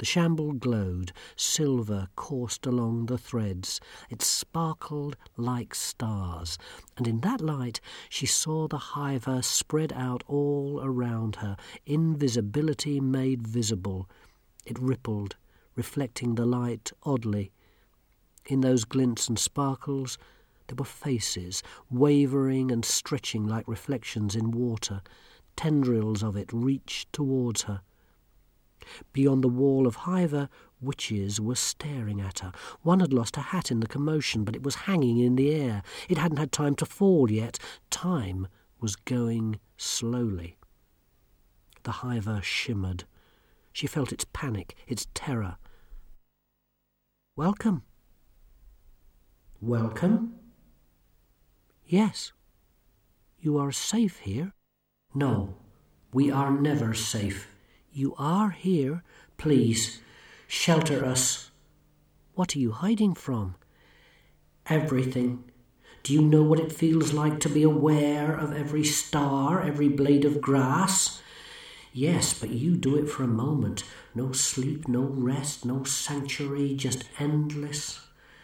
The shamble glowed, silver coursed along the threads. It sparkled like stars, and in that light she saw the hiver spread out all around her, invisibility made visible. It rippled, reflecting the light oddly. In those glints and sparkles there were faces, wavering and stretching like reflections in water. Tendrils of it reached towards her. Beyond the wall of hiver, witches were staring at her. One had lost her hat in the commotion, but it was hanging in the air. It hadn't had time to fall yet. Time was going slowly. The hiver shimmered. She felt its panic, its terror. "Welcome." "Welcome?" "Yes." "You are safe here?" "No, we are never safe. You are here. Please, shelter us." "What are you hiding from?" "Everything. Do you know what it feels like to be aware of every star, every blade of grass?" "Yes, but you do it for a moment. No sleep, no rest, no sanctuary, just endless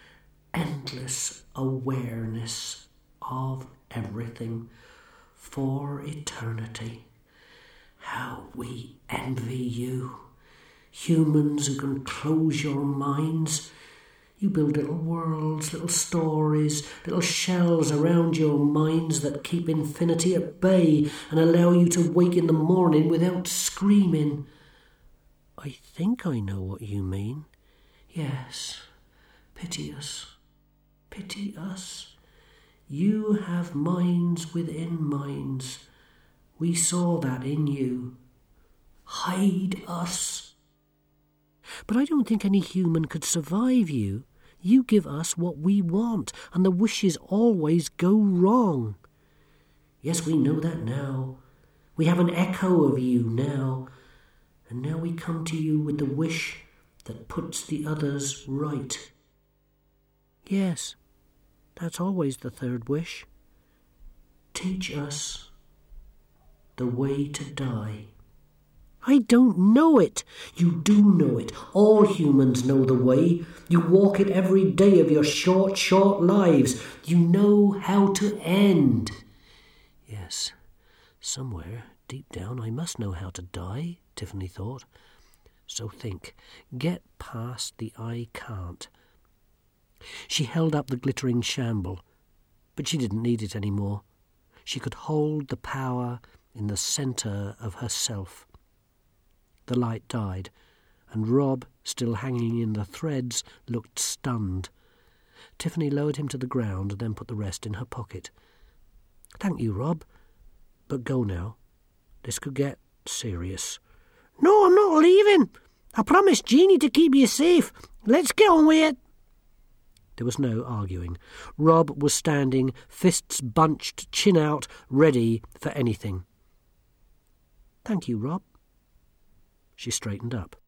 awareness of everything for eternity. How we envy you, humans who can close your minds. You build little worlds, little stories, little shells around your minds that keep infinity at bay and allow you to wake in the morning without screaming." "I think I know what you mean." "Yes, pity us. Pity us. You have minds within minds. We saw that in you. Hide us." "But I don't think any human could survive you. You give us what we want, and the wishes always go wrong." "Yes, we know that now. We have an echo of you now. And now we come to you with the wish that puts the others right." "Yes, that's always the third wish." "Teach us the way to die." "I don't know it." "You do know it. All humans know the way. You walk it every day of your short lives. You know how to end." Yes, somewhere, deep down, I must know how to die, Tiffany thought. So think, get past the "I can't." She held up the glittering shamble, but she didn't need it any more. She could hold the power in the centre of herself. The light died, and Rob, still hanging in the threads, looked stunned. Tiffany lowered him to the ground and then put the rest in her pocket. "Thank you, Rob, but go now. This could get serious." "No, I'm not leaving. I promised Jeannie to keep you safe. Let's get on with it." There was no arguing. Rob was standing, fists bunched, chin out, ready for anything. "Thank you, Rob." She straightened up.